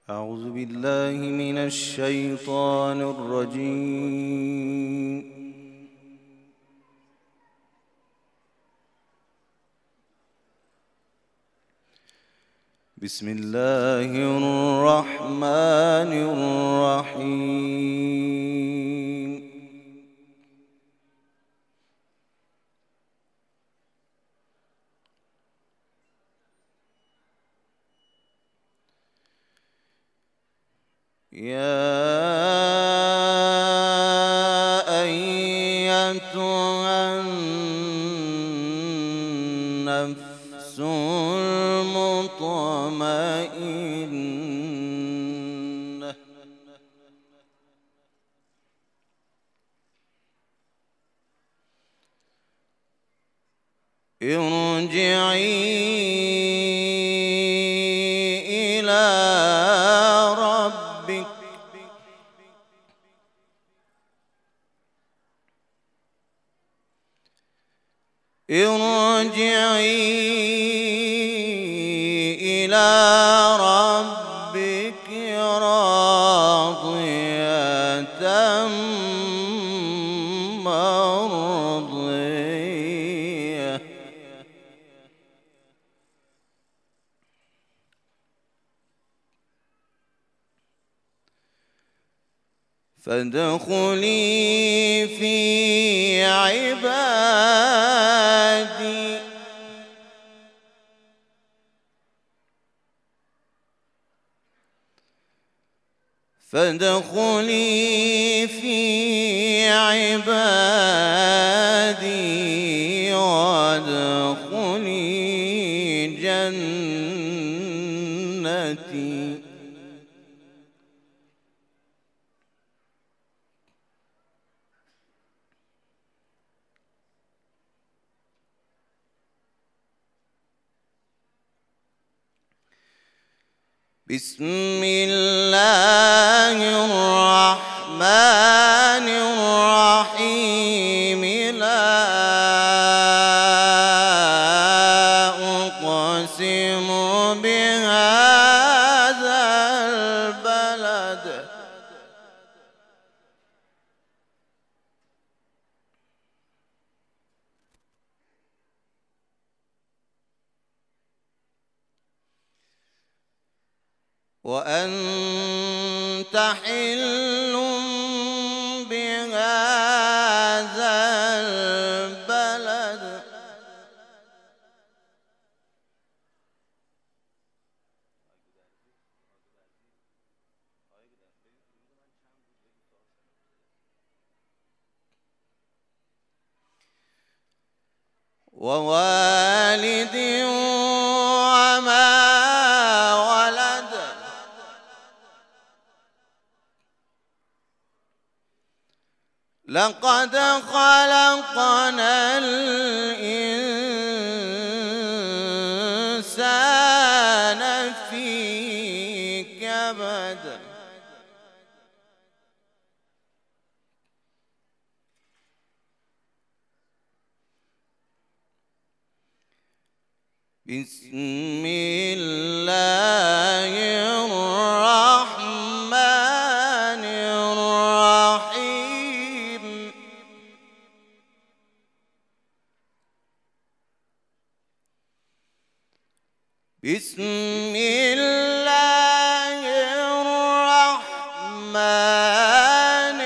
أعوذ بالله من الشيطان الرجيم. بسم الله الرحمن الرحيم. يا أيتها النفس المطمئنة ارجعي إلى ربك راضية مرضية فادخلي في عبادي فادخلي في عبادي وادخلي جنتي. بسم الله الرحمن الرحيم. لا أقسم بهذا البلد وأنت حل بهذا البلد ووالد وما ولد لقد خلقنا الإنسان في كبد. بسم الله الرحمن الرحيم. بسم الله الرحمن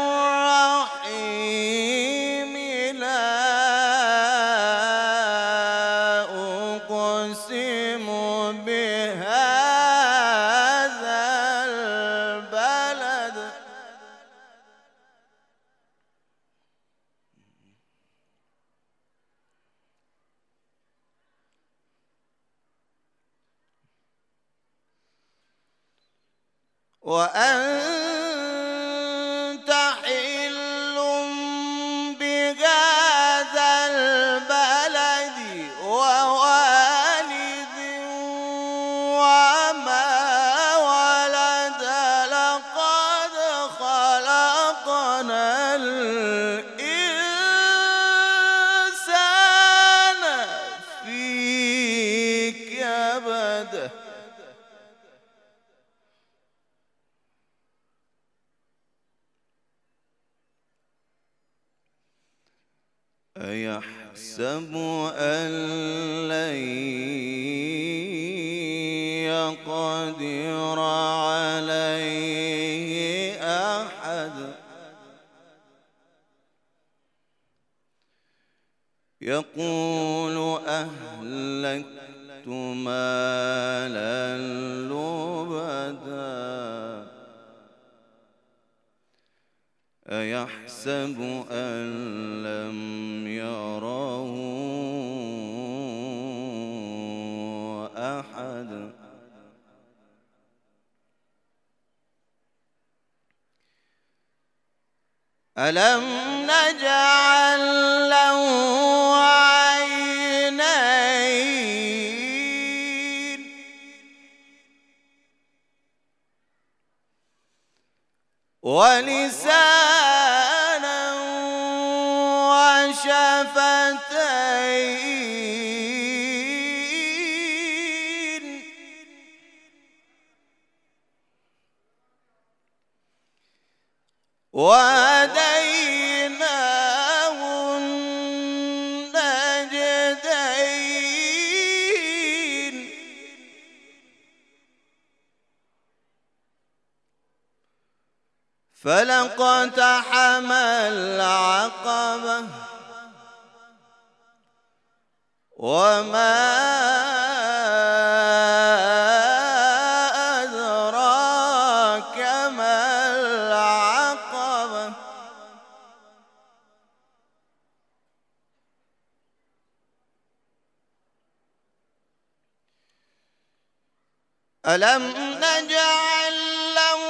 الرحيم. لا أقسم بهذا البلد وأنت حل بهذا البلد ووالد وما ولد لقد خلقنا الإنسان في كبد. أيحسب أن لن يقدر عليه أحد يقول أهلكت مالا لبدا أيحسب أن لم يره أحد ألم نجعل له عينين ولسانا وشفتين وهديناه النجدين فلاقتحم العقبة وما أدراك ما العقبة ألم نجعل له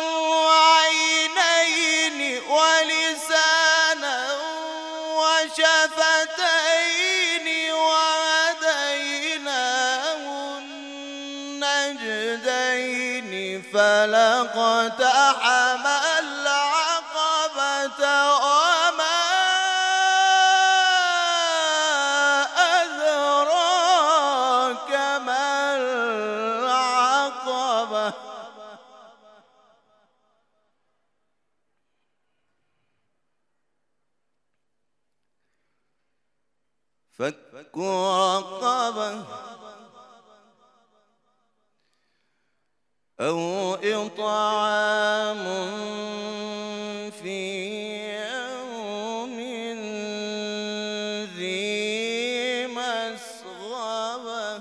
عينين ولسانا وشفتين وهديناه النجدين فلاقتحم العقبة وما أدراك ما العقبة فك رقبة أو إطعام في يوم ذي مسغبة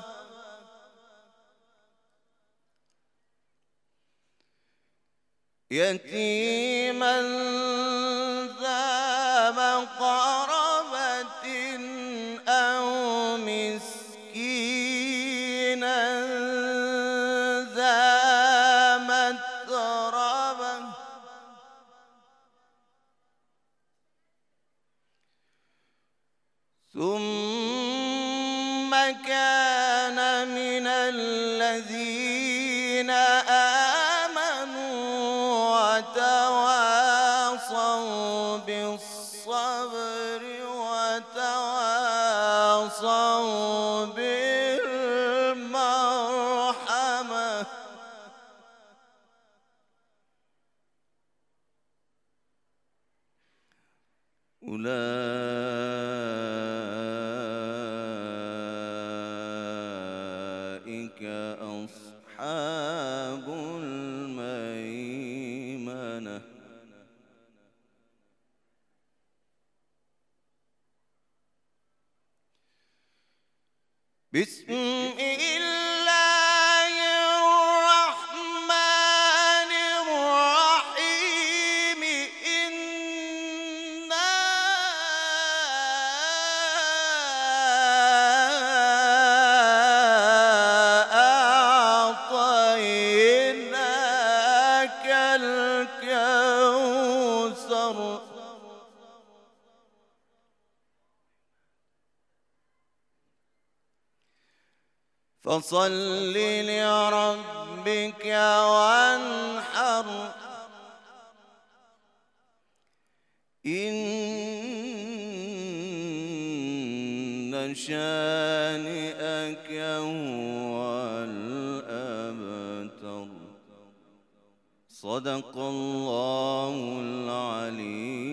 يتيما ذا مقربة أو مسكينا ذا متربة ثم كان من الذين آمنوا وتواصوا بالصبر وتواصوا بالمرحمة أولئك أصحاب الميمنة بسم الله الرحمن الرحيم إنا أعطيناك الكوثر فصل لربك وانحر إن شانئك هو الأبتر صدق الله العليم